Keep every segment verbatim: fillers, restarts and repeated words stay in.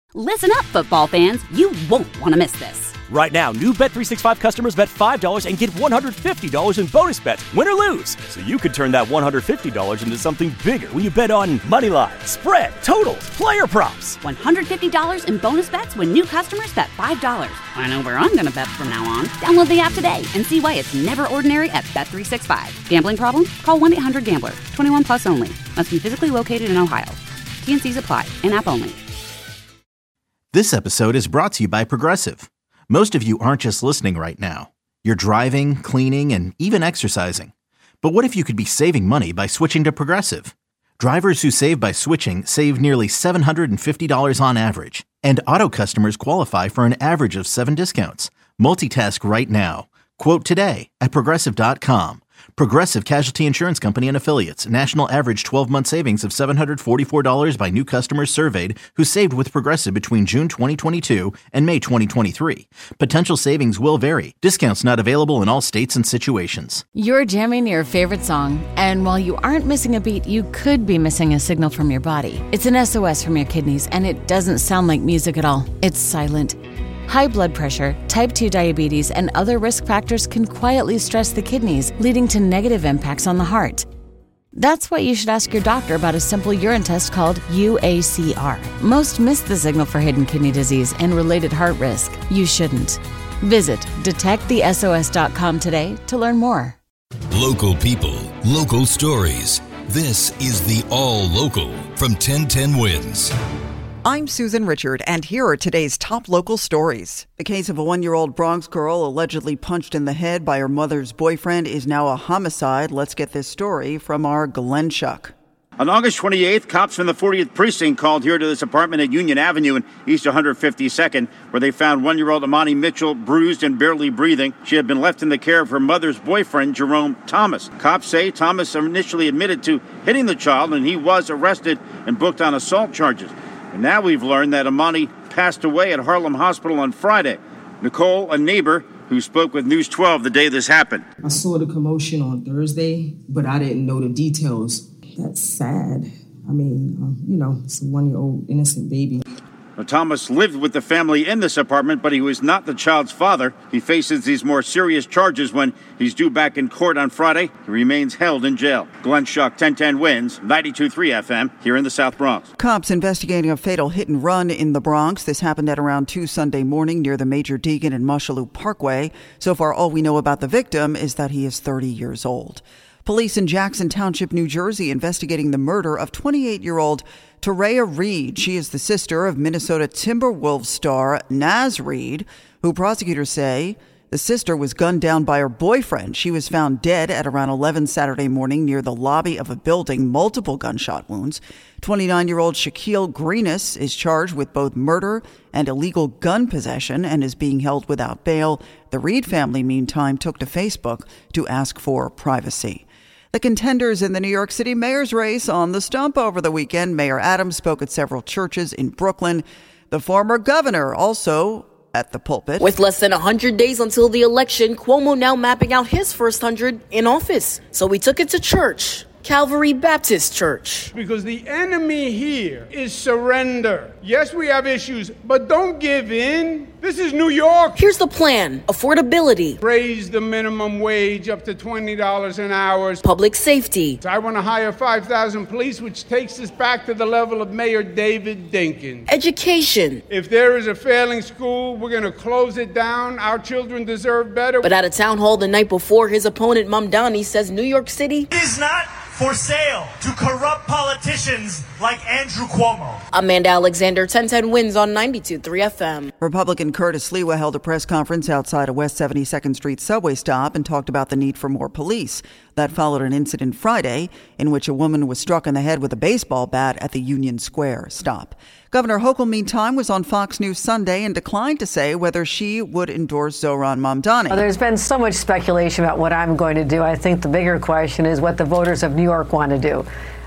Listen up, football fans. You won't want to miss this. Right now, new Bet three sixty-five customers bet five dollars and get one hundred fifty dollars in bonus bets, win or lose. So you could turn that one hundred fifty dollars into something bigger when you bet on money line, spread, totals, player props. one hundred fifty dollars in bonus bets when new customers bet five dollars. I know where I'm going to bet from now on. Download the app today and see why it's never ordinary at Bet three sixty-five. Gambling problem? Call one eight hundred gambler. twenty-one plus only. Must be physically located in Ohio. T N Cs apply. In-app only. This episode is brought to you by Progressive. Most of you aren't just listening right now. You're driving, cleaning, and even exercising. But what if you could be saving money by switching to Progressive? Drivers who save by switching save nearly seven hundred fifty dollars on average. And auto customers qualify for an average of seven discounts. Multitask right now. Quote today at Progressive dot com. Progressive Casualty Insurance Company and Affiliates. National average twelve-month savings of seven hundred forty-four dollars by new customers surveyed who saved with Progressive between June twenty twenty-two and May twenty twenty-three. Potential savings will vary. Discounts not available in all states and situations. You're jamming your favorite song, and while you aren't missing a beat, you could be missing a signal from your body. It's an S O S from your kidneys, and it doesn't sound like music at all. It's silent. High blood pressure, type two diabetes, and other risk factors can quietly stress the kidneys, leading to negative impacts on the heart. That's why you should ask your doctor about a simple urine test called U A C R. Most miss the signal for hidden kidney disease and related heart risk. You shouldn't. Visit detect the S O S dot com today to learn more. Local people, local stories. This is the All Local from ten ten Wins. I'm Susan Richard, and here are today's top local stories. The case of a one-year-old Bronx girl allegedly punched in the head by her mother's boyfriend is now a homicide. Let's get this story from our Glenn Schuck. On August twenty-eighth, cops from the fortieth Precinct called here to this apartment at Union Avenue and East one hundred fifty-second, where they found one-year-old Amani Mitchell bruised and barely breathing. She had been left in the care of her mother's boyfriend, Jerome Thomas. Cops say Thomas initially admitted to hitting the child, and he was arrested and booked on assault charges. And now we've learned that Amani passed away at Harlem Hospital on Friday. Nicole, a neighbor who spoke with News twelve the day this happened. I saw the commotion on Thursday, but I didn't know the details. That's sad. I mean, um, you know, it's a one-year-old innocent baby. Now, Thomas lived with the family in this apartment, but he was not the child's father. He faces these more serious charges when he's due back in court on Friday. He remains held in jail. Glenn Schuck, ten ten Wins, ninety-two point three F M, here in the South Bronx. Cops investigating a fatal hit and run in the Bronx. This happened at around two Sunday morning near the Major Deegan and Mushaloo Parkway. So far, all we know about the victim is that he is thirty years old. Police in Jackson Township, New Jersey, investigating the murder of twenty-eight-year-old Toraya Reed. She is the sister of Minnesota Timberwolves star Naz Reed, who prosecutors say the sister was gunned down by her boyfriend. She was found dead at around eleven Saturday morning near the lobby of a building, multiple gunshot wounds. twenty-nine-year-old Shaquille Greenis is charged with both murder and illegal gun possession and is being held without bail. The Reed family, meantime, took to Facebook to ask for privacy. The contenders in the New York City mayor's race on the stump over the weekend. Mayor Adams spoke at several churches in Brooklyn. The former governor also at the pulpit. With less than one hundred days until the election, Cuomo now mapping out his first one hundred in office. So we took it to church. Calvary Baptist Church. Because the enemy here is surrender. Yes, we have issues, but don't give in. This is New York. Here's the plan. Affordability. Raise the minimum wage up to twenty dollars an hour. Public safety. I want to hire five thousand police, which takes us back to the level of Mayor David Dinkins. Education. If there is a failing school, we're going to close it down. Our children deserve better. But at a town hall the night before, his opponent, Mamdani, says New York City is not for sale to corrupt politicians like Andrew Cuomo. Amanda Alexander, ten ten Wins on ninety-two point three F M. Republican Curtis Sliwa held a press conference outside a West seventy-second Street subway stop and talked about the need for more police. That followed an incident Friday in which a woman was struck in the head with a baseball bat at the Union Square stop. Governor Hochul, meantime, was on Fox News Sunday and declined to say whether she would endorse Zohran Mamdani. Well, there's been so much speculation about what I'm going to do. I think the bigger question is what the voters of New York want to do.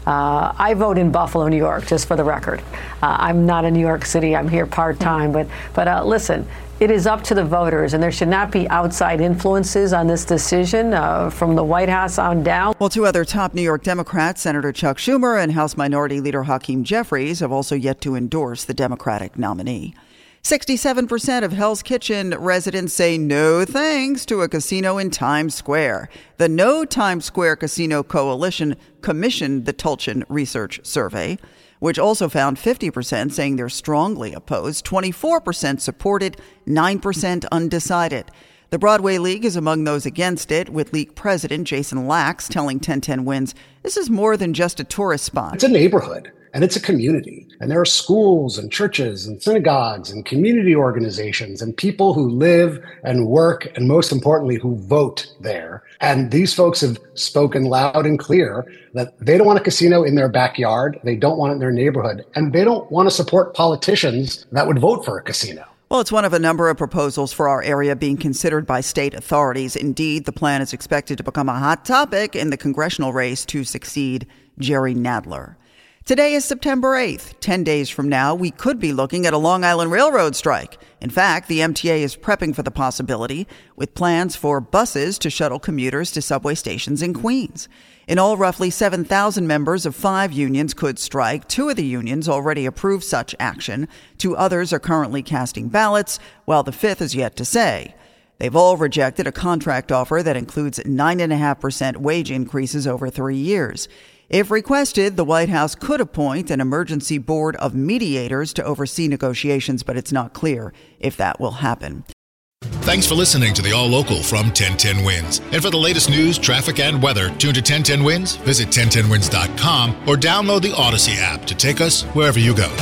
Uh, I vote in Buffalo, New York, just for the record. Uh, I'm not in New York City. I'm here part-time. But, but uh, listen, it is up to the voters, and there should not be outside influences on this decision uh, from the White House on down. Well, two other top New York Democrats, Senator Chuck Schumer and House Minority Leader Hakeem Jeffries, have also yet to endorse the Democratic nominee. sixty-seven percent of Hell's Kitchen residents say no thanks to a casino in Times Square. The No Times Square Casino Coalition commissioned the Tulchin Research Survey, which also found fifty percent saying they're strongly opposed, twenty-four percent supported, nine percent undecided. The Broadway League is among those against it, with league president Jason Lax telling ten ten Wins, this is more than just a tourist spot. It's a neighborhood. And it's a community. And there are schools and churches and synagogues and community organizations and people who live and work and, most importantly, who vote there. And these folks have spoken loud and clear that they don't want a casino in their backyard. They don't want it in their neighborhood. And they don't want to support politicians that would vote for a casino. Well, it's one of a number of proposals for our area being considered by state authorities. Indeed, the plan is expected to become a hot topic in the congressional race to succeed Jerry Nadler. Today is September eighth. Ten days from now, we could be looking at a Long Island Railroad strike. In fact, the M T A is prepping for the possibility with plans for buses to shuttle commuters to subway stations in Queens. In all, roughly seven thousand members of five unions could strike. Two of the unions already approved such action. Two others are currently casting ballots, while the fifth is yet to say. They've all rejected a contract offer that includes nine point five percent wage increases over three years. If requested, the White House could appoint an emergency board of mediators to oversee negotiations, but it's not clear if that will happen. Thanks for listening to the All Local from ten ten Wins. And for the latest news, traffic, and weather, tune to ten ten Wins, visit ten ten wins dot com, or download the Odyssey app to take us wherever you go.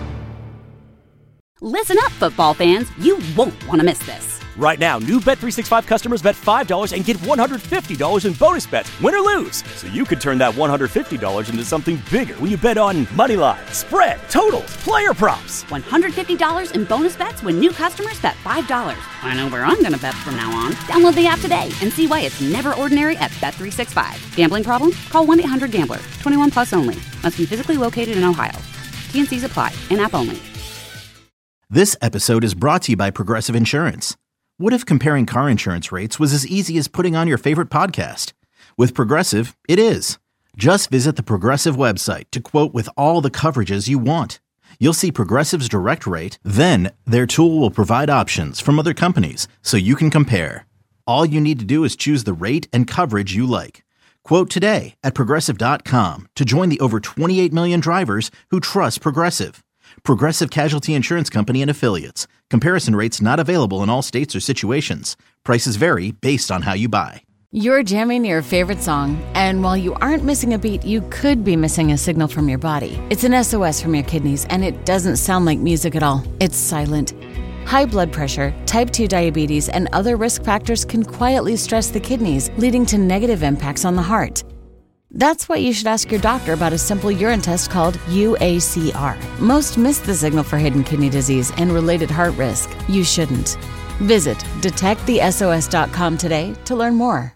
Listen up, football fans. You won't want to miss this. Right now, new Bet three sixty-five customers bet five dollars and get one hundred fifty dollars in bonus bets, win or lose. So you could turn that one hundred fifty dollars into something bigger when you bet on money line, spread, totals, player props. one hundred fifty dollars in bonus bets when new customers bet five dollars. I know where I'm going to bet from now on. Download the app today and see why it's never ordinary at Bet three sixty-five. Gambling problem? Call one eight hundred gambler. twenty-one plus only. Must be physically located in Ohio. T and C's apply. In-app only. This episode is brought to you by Progressive Insurance. What if comparing car insurance rates was as easy as putting on your favorite podcast? With Progressive, it is. Just visit the Progressive website to quote with all the coverages you want. You'll see Progressive's direct rate, then their tool will provide options from other companies so you can compare. All you need to do is choose the rate and coverage you like. Quote today at Progressive dot com to join the over twenty-eight million drivers who trust Progressive. Progressive Casualty Insurance Company and Affiliates. Comparison rates not available in all states or situations. Prices vary based on how you buy. You're jamming your favorite song, and while you aren't missing a beat, you could be missing a signal from your body. It's an S O S from your kidneys, and it doesn't sound like music at all. It's silent. High blood pressure, type two diabetes, and other risk factors can quietly stress the kidneys, leading to negative impacts on the heart. That's why you should ask your doctor about a simple urine test called U A C R. Most miss the signal for hidden kidney disease and related heart risk. You shouldn't. Visit detect the S O S dot com today to learn more.